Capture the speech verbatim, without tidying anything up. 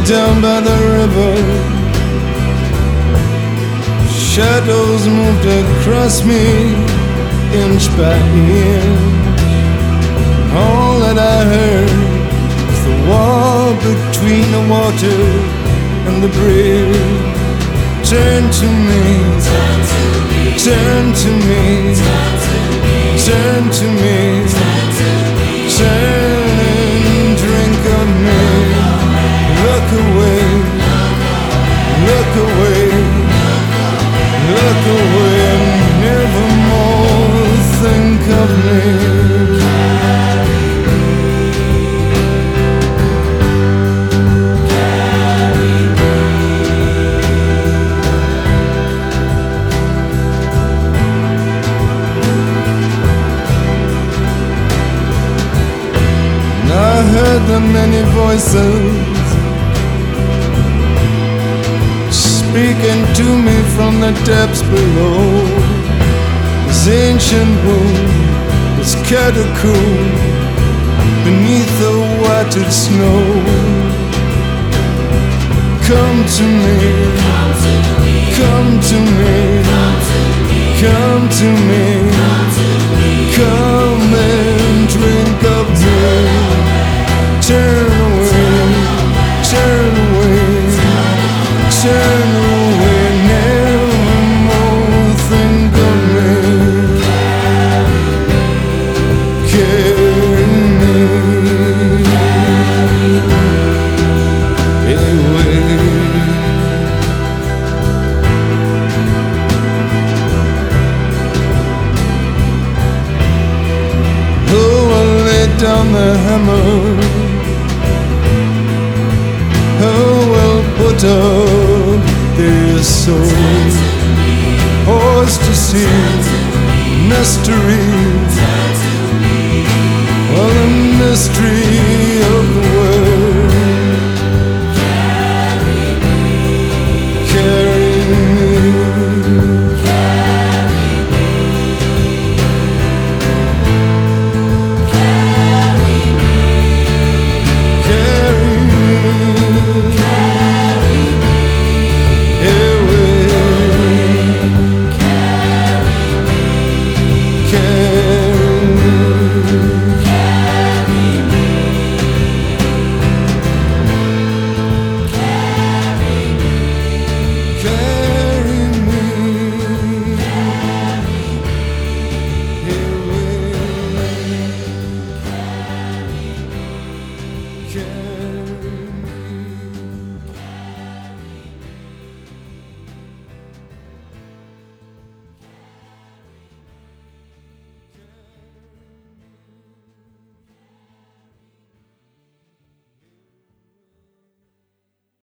down by the river, shadows moved across me, inch by inch. All that I heard was the wall between the water and the bridge. Turn to me, turn to me, turn to me, turn and drink of me. Look away, look away, look away, and nevermore think of me. I heard the many voices speaking to me from the depths below. This ancient wound, this catacomb beneath the whited snow. Come to me, come to me, come to me, come and drink of me. Turn away, turn away, turn away, nevermore think of me. Carry me away. Oh, I laid down the hammer, put up their souls, horse to see mysteries, all the mystery of the world. Carry me, carry me, carry me, carry me away. Carry me, carry me, carry me, carry me away.